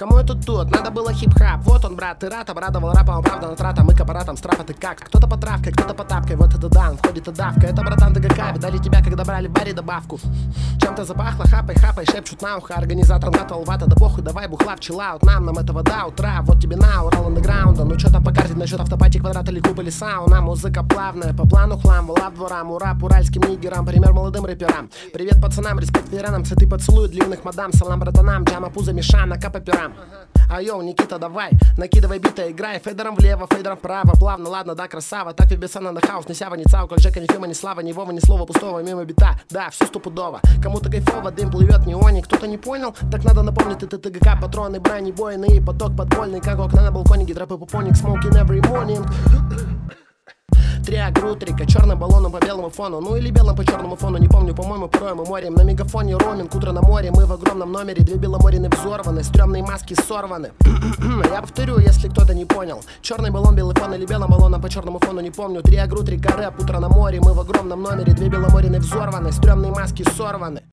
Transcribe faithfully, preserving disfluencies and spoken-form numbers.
Кому это тут? Надо было хип-хап. Вот он, брат, ты рад, обрадовал рапом, оправдан трата. Мы к аппаратам, страфа ты как? Кто-то по травкой, кто-то по тапкой. Вот это дан, входит и давка. Это, братан, ДГК, видали тебя, когда брали в баре добавку. Чем-то запахло, хапай, хапай, шепчут на ухо. Организаторам готовил вата, да похуй, давай бухла в чиллаут. Нам, нам этого до утра, вот тебе на Урал андеграунда. Ну что-то покажет насчет автопати, квадрат или куб или сауна. Музыка плавная, по плану хлам, вылав дворам. Урап уральским нигерам, пример молодым рэперам. Привет пацанам, респект ветеранам, сеты поцелуй длинных мадам. Салам братанам, джама пузо меша, на капоперам. А йоу, Никита, давай, накидывай бита, играй. Фейдером влево, фейдером вправо, плавно, ладно, да, красава. Так вибесана на хаус, не сява, не цау, как Жека, ни Фима, ни Слава, ни Вова, ни слова пустого, мимо бита. Да, все стопудово, кому-то кайфово, дым плывет, неоник. Кто-то не понял, так надо напомнить, это ТГК, патроны, бронебойные, поток подпольный, как окна на балконе, гидропы, пупоник, smoking every morning. Триак, рутрика, черным баллоном по белому фону. Ну или белым по черному фону, не помню, по-моему, порой мы морем. На мегафоне роуминг, утро на море. Мы в огромном номере, две беломорины взорваны, стрёмные маски сорваны. Я повторю, если кто-то не понял. Черный баллон, белый фон или белым баллоном по черному фону, не помню. Триак, рутрика, рэп, утро на море. Мы в огромном номере, две беломорины взорваны, стрёмные маски сорваны.